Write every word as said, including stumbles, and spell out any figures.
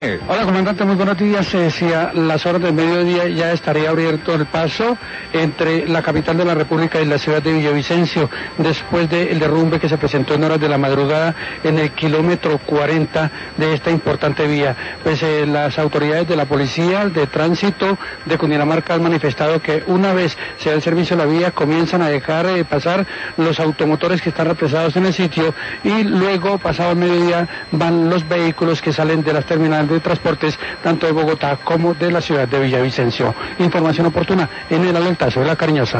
Hola, comandante, muy buenos días. Se decía, las horas del mediodía ya estaría abierto el paso entre la capital de la República y la ciudad de Villavicencio, después del derrumbe que se presentó en horas de la madrugada en el kilómetro cuarenta de esta importante vía. Pues eh, las autoridades de la policía de tránsito de Cundinamarca han manifestado que una vez se da el servicio a la vía, comienzan a dejar eh, pasar los automotores que están represados en el sitio, y luego, pasado el mediodía, van los vehículos que salen de las terminales de transportes tanto de Bogotá como de la ciudad de Villavicencio. Información oportuna en el Alertazo de La Cariñosa.